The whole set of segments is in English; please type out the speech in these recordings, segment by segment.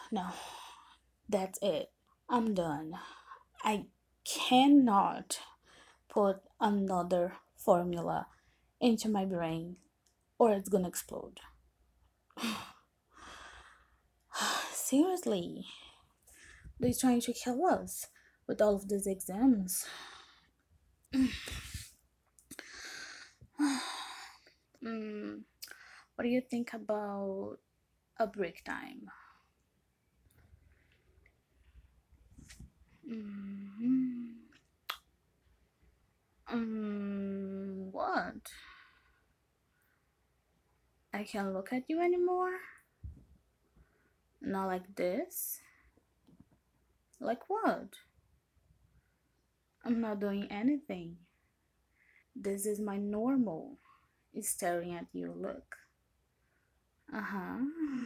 No, that's it. I'm done. I cannot put another formula into my brain or it's gonna explode. Seriously, they're trying to kill us with all of these exams. Mm, what do you think about a break time? Mm, what? I can't look at you anymore? Not like this? Like what? I'm not doing anything. This is my normal. Is staring at you. Look. Uh huh.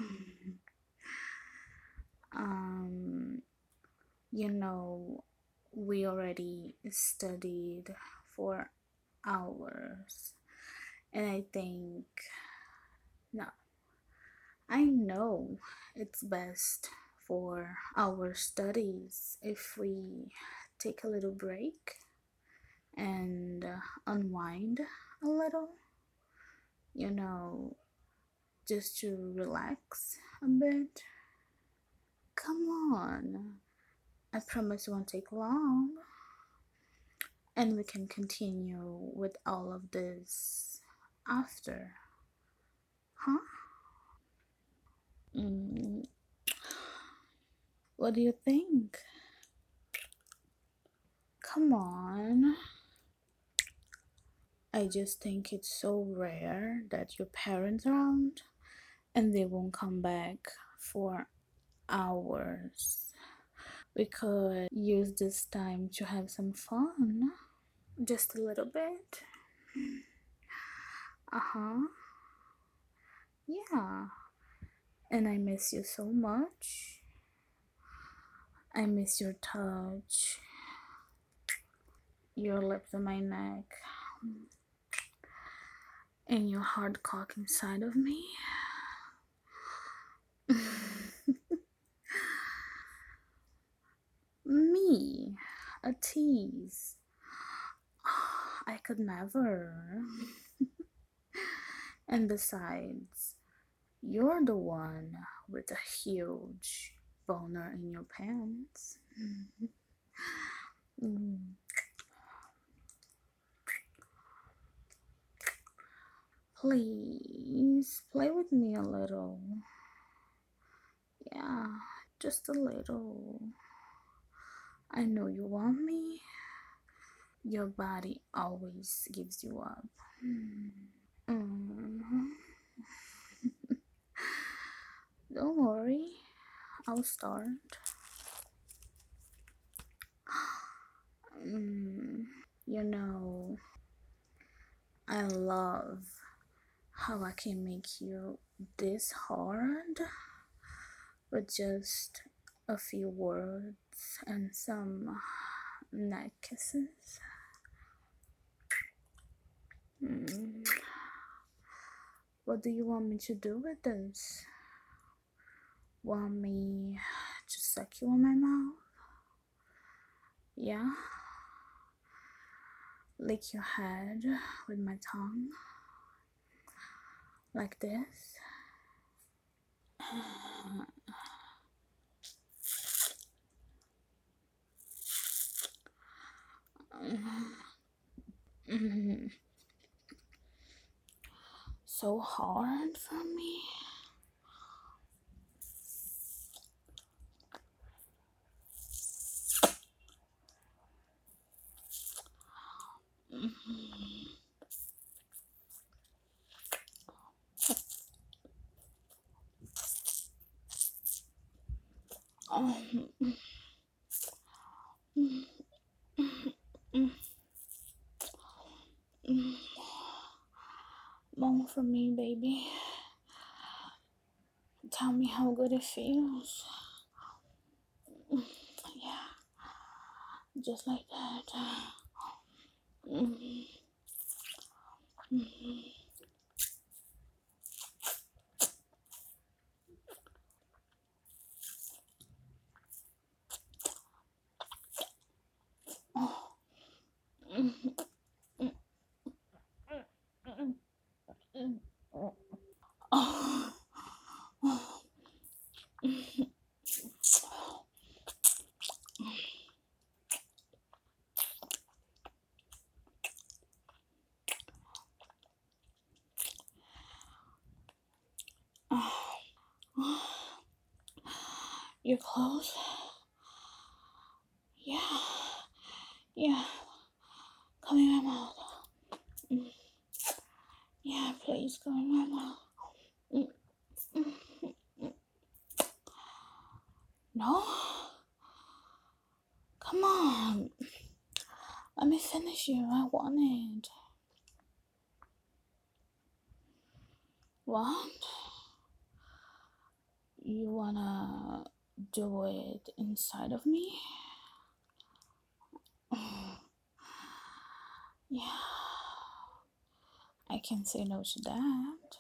um, you know, we already studied for hours, and I think, no, I know it's best for our studies if we take a little break and unwind a little, you know, just to relax a bit. Come on. I promise it won't take long. And we can continue with all of this after. Huh? Mm, what do you think? Come on. I just think it's so rare that your parents around and they won't come back for hours. We could use this time to have some fun. Just a little bit. Uh huh. Yeah. And I miss you so much. I miss your touch, your lips on my neck, and your hard cock inside of me. Me, a tease. I could never. And besides, you're the one with a huge boner in your pants. Mm. Please play with me a little. Yeah, just a little. I know you want me. Your body always gives you up. Mm. Don't worry, I'll start. Mm. You know, I love how I can make you this hard with just a few words and some neck kisses. Mm. What do you want me to do with this? Want me to suck you on my mouth? Yeah? Lick your head with my tongue? Like this? So hard for me? Oh, moan for me, baby. Tell me how good it feels. Yeah, just like that. close. Yeah, yeah. Come in my mouth. Mm. Yeah, please come in my mouth. Mm, mm, mm. No, come on. Let me finish you. I want it. What? You wanna do it inside of me? Yeah, I can say no to that.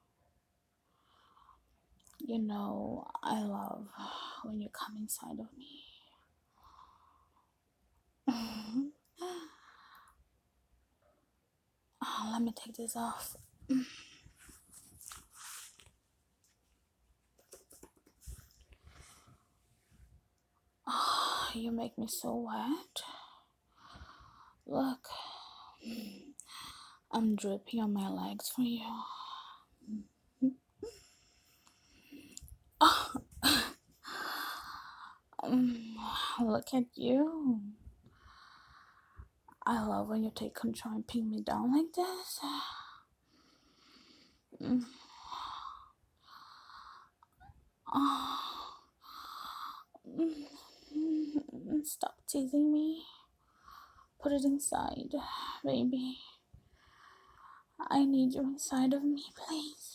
You know, I love when you come inside of me. Let me take this off. You make me so wet. Look, I'm dripping on my legs for you. Look at you. I love when you take control and pin me down like this. Mm. Oh. Stop teasing me. Put it inside, baby. I need you inside of me, please.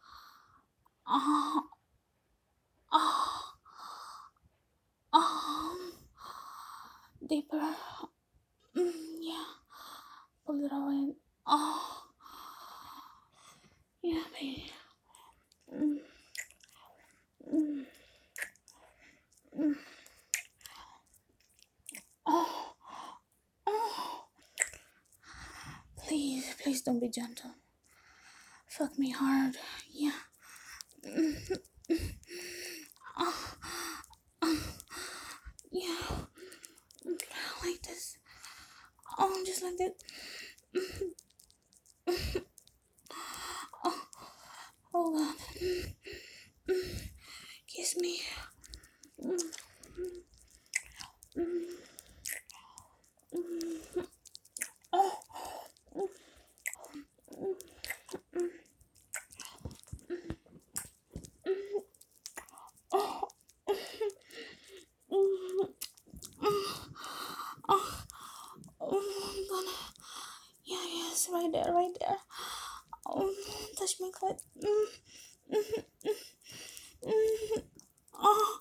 Oh, oh, oh. Deeper. Yeah. Pull it all in. Oh, yeah, baby. Mm, mm, mm. Oh, oh. Please, please don't be gentle. Fuck me hard. Yeah. Oh, yeah. Like this. Oh, just like that. Oh, hold on. Kiss me. Oh, oh, oh, oh, I'm gonna. Yeah, yes, right there, right there. Oh, touch my clit. Oh,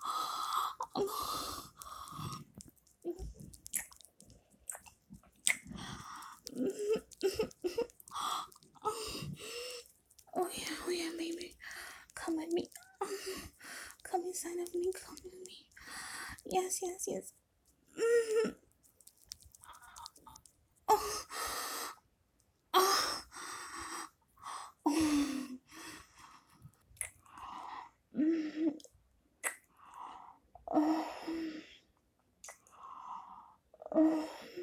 oh yeah, baby. Come with me. Come inside of me. Come with me. Yes, yes, yes. Oh, oh, oh, oh.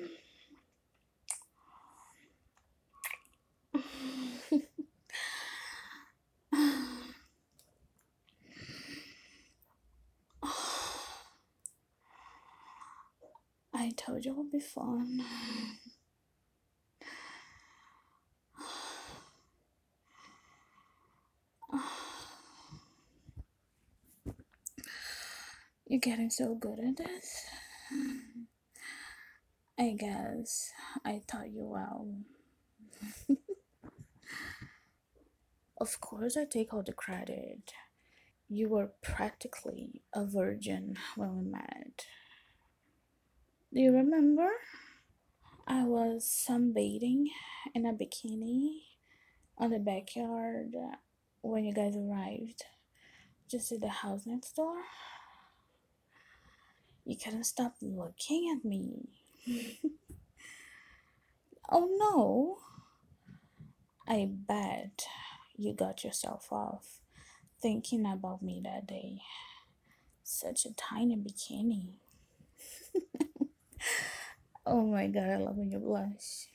I told you it would be fun. You're getting so good at this. I guess I taught you well. Of course, I take all the credit. You were practically a virgin when we met. Do you remember? I was sunbathing in a bikini on the backyard when you guys arrived, just at the house next door. You couldn't stop looking at me. Oh no, I bet you got yourself off thinking about me that day. Such a tiny bikini. Oh my god, I love when you blush.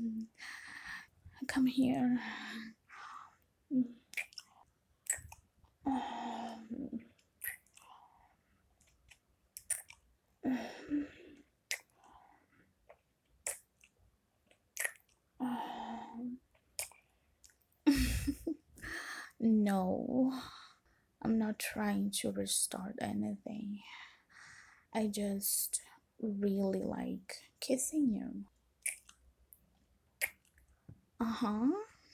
Come here. No, I'm not trying to restart anything. I just really like kissing you. Uh huh.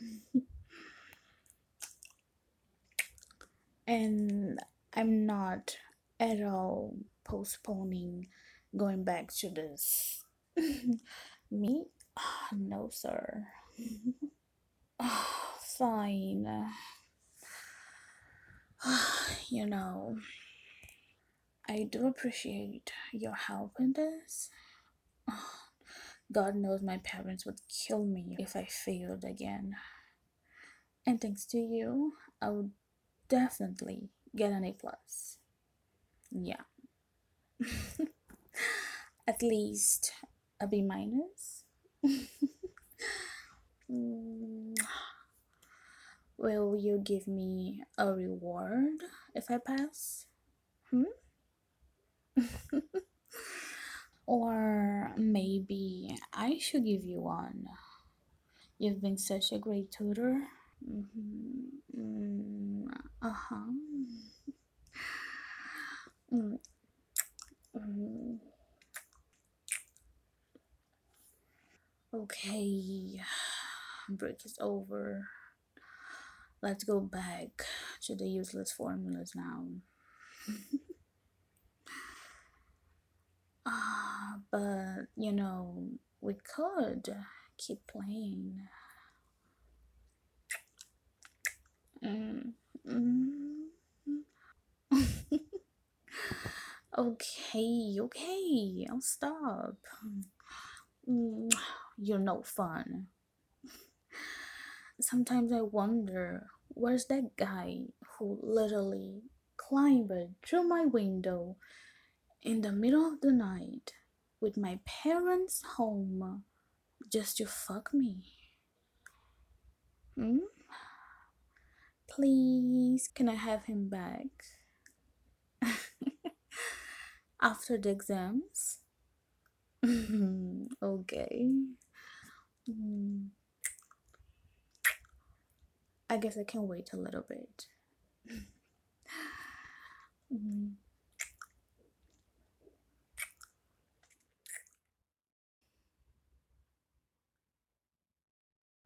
And I'm not at all postponing going back to this. Me? Ah, no, sir. Ah, fine. You know, I do appreciate your help in this. God knows my parents would kill me if I failed again. And thanks to you, I would definitely get an A plus. Yeah, at least a B minus. Mm, will you give me a reward if I pass? Hmm? Or maybe I should give you one. You've been such a great tutor. Mm, uh-huh. Mm, mm. Okay, break is over. Let's go back to the useless formulas now. But we could keep playing. Mm, mm. Okay, okay, I'll stop. Mm, you're no fun. Sometimes I wonder where's that guy who literally climbed through my window in the middle of the night with my parents' home just to fuck me. Hmm? Please, can I have him back after the exams? Okay. Mm, I guess I can wait a little bit. Mm.